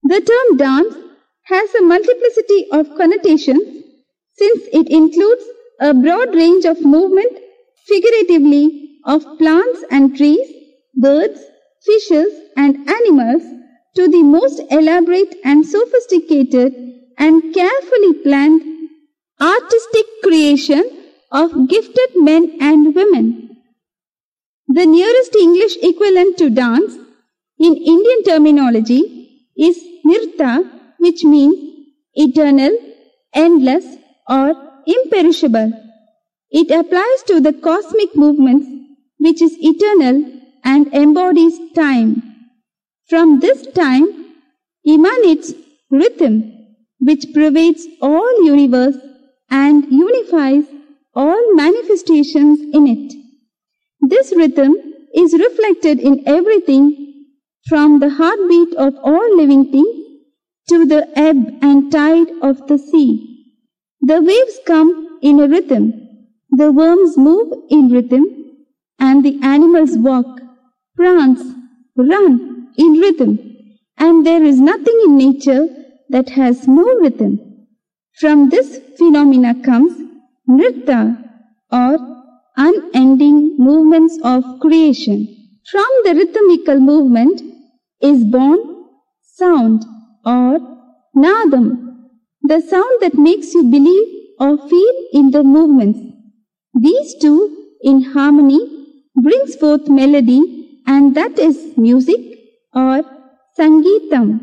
The term dance has a multiplicity of connotations since it includes a broad range of movement, figuratively, of plants and trees, birds, fishes and animals, to the most elaborate and sophisticated and carefully planned artistic creation of gifted men and women. The nearest English equivalent to dance in Indian terminology is nirta, which means eternal, endless or imperishable. It applies to the cosmic movements which is eternal and embodies time. From this time emanates rhythm, which pervades all universe and unifies all manifestations in it. This rhythm is reflected in everything from the heartbeat of all living things to the ebb and tide of the sea. The waves come in a rhythm, the worms move in rhythm, and the animals walk, prance, run in rhythm, and there is nothing in nature that has no rhythm. From this phenomena comes nritta, or unending movements of creation. From the rhythmical movement is born sound, or nadam, the sound that makes you believe or feel in the movements. These two in harmony brings forth melody, and that is music or sangeetam.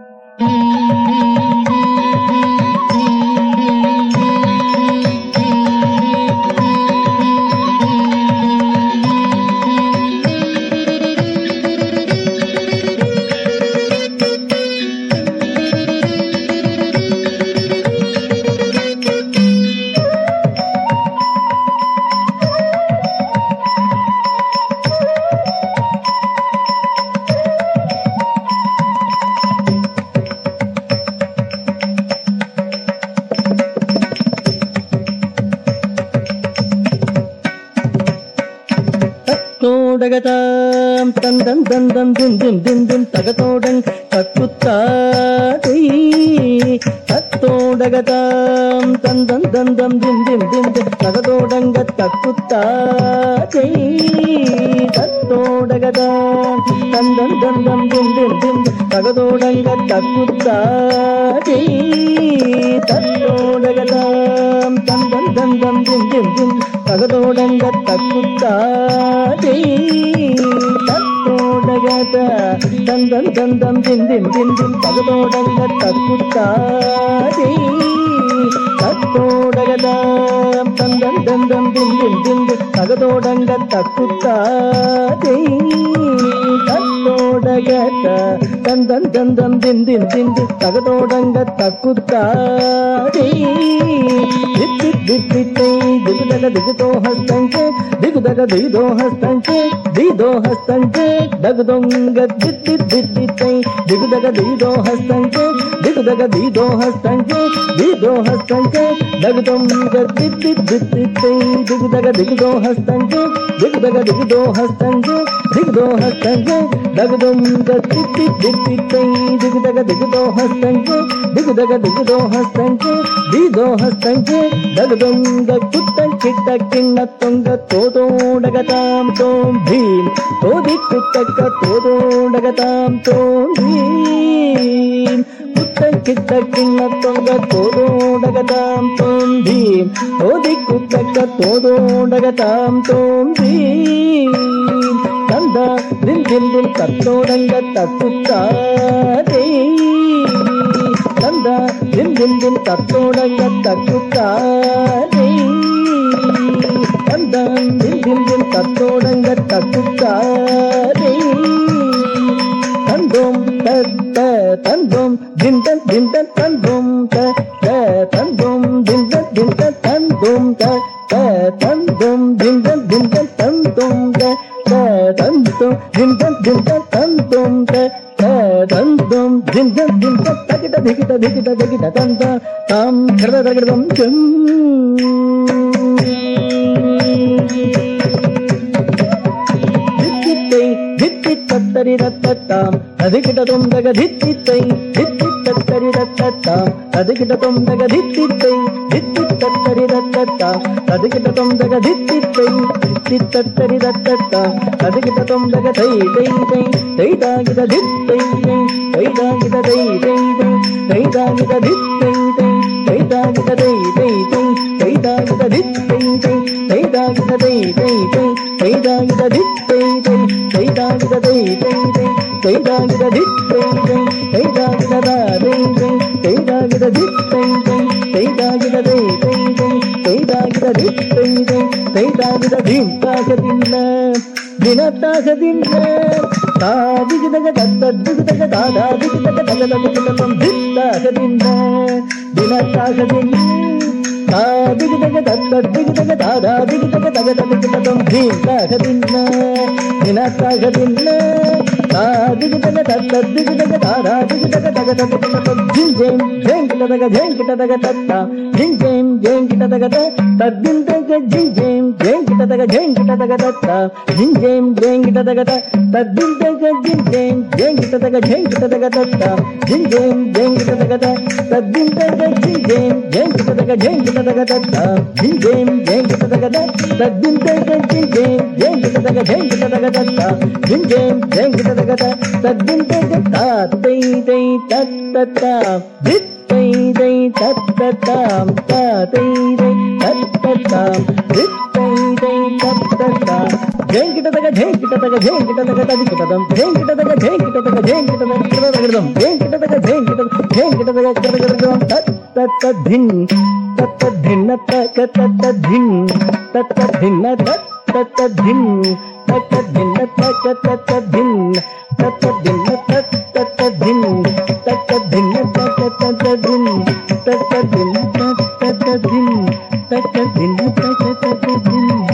தகதாம் தந்தம் தந்தம் திம் திம் திம் திம் தகதோடன் தக்குத்தாதை தத்தோடகதாம் தந்தம் தந்தம் திம் திம் திம் திம் தகதோடங்க தக்குத்தாதை தத்தோடகதாம் தந்தம் தந்தம் திம் திம் திம் தகதோடங்க தக்குத்தாதை தத்தோடகதாம் தந்தம் தந்தம் திம் திம் திம் தகதோடங்க தக்குத்தாதை தத்தோடகத தந்தம் தந்தம் திம் திம் திம் திம் தகதோடங்க தக்குத்தாதை தத்தோடகதாம் தந்தம் தந்தம் திம் திம் திம் திம் தகதோடங்க தக்குத்தாதை தத்தோடகத தந்தம் தந்தம் திம் திம் திம் திம் தகதோடங்க தக்குத்தாதை தித்தித்தை திகுதக திகுதோ ஹஸ்தஞ்சே திகுதக திகுதோ ஹஸ்தஞ்சே திதோ ஹஸ்தஞ்சே தகுதொங்க தித்தி தித்தித்தை திகுதக திகுதோ ஹஸ்தஞ்சே திகுதக திதோ ஹஸ்தஞ்சே திதோ ஹஸ்தஞ்சே தகுதொங்க தித்தி தித்தித்தை திகுதக திகுதோ ஹஸ்தஞ்சே திகுதக திகுதோ ஹஸ்தஞ்சே திகுதோ ஹஸ்தஞ்சே தகுதொங்க தித்தி தித்தித்தை திகுதக திகுதோ ஹஸ்தஞ்சே திகுதக திகுதோ ஹஸ்தஞ்சே திதோ ஹஸ்தஞ்சே தகுதொங்க குத்தன் கிட்ட கிண்ண தொங்க தோதோடகதாம் தோம் பீம் தோதி குத்தக்க தோதோடகதாம் தோம் பீம் குத்தன் கிட்ட கிண்ண தொங்க தோதோடகதாம் தோம் பீம் தோதி குத்தக்க தோதோடகதாம் தோம் பீம் தந்தா தின் தின் தின் தத்தோடங்க தக்குத்தாதே தந்தா தின் தின் தின் தத்தோடங்க தக்குத்தாதே தந்தா தின் தின் தின் தத்தோடங்க தக்குத்தாதே தந்தோம் தத்த தந்தோம் திண்டன் திண்டன் தந்தோம் தத்த தந்தோம் திண்டன் திண்டன் தந்தோம் தத்த தந்தோம் திண்டன் திண்டன் தந்தோம் தத்த தந்தோம் திண்டன் திண்டன் தந்தோம் தத்த தந்தோம் திண்டன் திண்டன் தகிட திகிட திகிட திகிட தந்த தாம் கிருத கிருதம் செம் தித்தித்தை தித்தி தத்த தத்தரி தத்தத்தாம் ததிகிட தொந்தக தித்தித்தை தித்தி தத்தரி தத்தத்தாம் ததிகிட தொந்தக தித்தித்தை தித்தி தத்தரி தத்தத்தாம் ததிகிட தொந்தக தித்தித்தை தித்தி தத்தரி தத்தத்தாம் ததிகிட தொந்தக தை தை தை தைதாகித தித்தை தைதாகித தை தை தை தைதாகித தித்தை தை தைதாகித தை தை தை தைதாகித தித்தை தை தைதாகித தை தை தை தைதாகித தித்தை தை தைதாகித தை தை தை தைதாகித தித்தை தை தைதாகித தை தை தைதாகித தித்தை தை தைதாகித தை தை தை தைதாகித தித்தை தை தைதாகித தின்தாக தின்ன தினத்தாக தின்ன தாதிகிதக தத்ததிகிதக தாதாதிகிதக தகதகிதகம் தித்தாக தின்ன தினத்தாக தின்ன தாதிகிதக தத்ததிகிதக தாதாதிகிதக தகதகிதகம் தின்தாக தின்ன தினத்தாக தின்ன தாதிகிதக தத்ததிகிதக தாதாதிகிதக தகதகிதகம் ஜிஞ்சேம் ஜெங்கிடதக ஜெங்கிடதக தத்தா ஜிஞ்சேம் ஜெங்கிடதக தத்திந்தக ஜிஞ்சேம் ஜெங்கிடதக ஜெங்கிடதக தத்தா ஜிஞ்சேம் ஜெங்கிடதக தத்திந்தக ஜிஞ்சேம் ஜெங்கிடதக ஜெங்கிடதக தத்தா ஜிஞ்சேம் ஜெங்கிடதக தத்திந்தக ஜிஞ்சேம் ஜெங்கிடதக ஜெங்கிடதக தத்தா ஜிஞ்சேம் ஜெங்கிடதக தத்திந்தக ஜிஞ்சேம் ஜெங்கிடதக ஜெங்கிடதக தத்தா ஜிஞ்சேம் ஜெங்கிடதக தத்திந்தக தாத்தை தை தத்தா தித்தை தை தத்ததாம் தாத்தை தை தத்ததாம் தித்தை தை தத்ததாம் ஜெங்கிடதக ஜெங்கிடதக ஜெங்கிடதக ததிகிடதம் ஜெங்கிடதக ஜெங்கிடதக ஜெங்கிடதக கிடதகிடதம் ஜெங்கிடதக ஜெங்கிடதக ஜெங்கிடதக கிடதகிடதம் தத்ததின் தத்ததின்ன தத்ததின் தத்ததின்ன தத்ததின் தத்ததின்ன தத்ததின் தத்ததின்ன தத்ததின் தத்ததின்ன தத்ததின் தத்ததின்ன தத்ததின் தத்ததின்ன தத்ததின்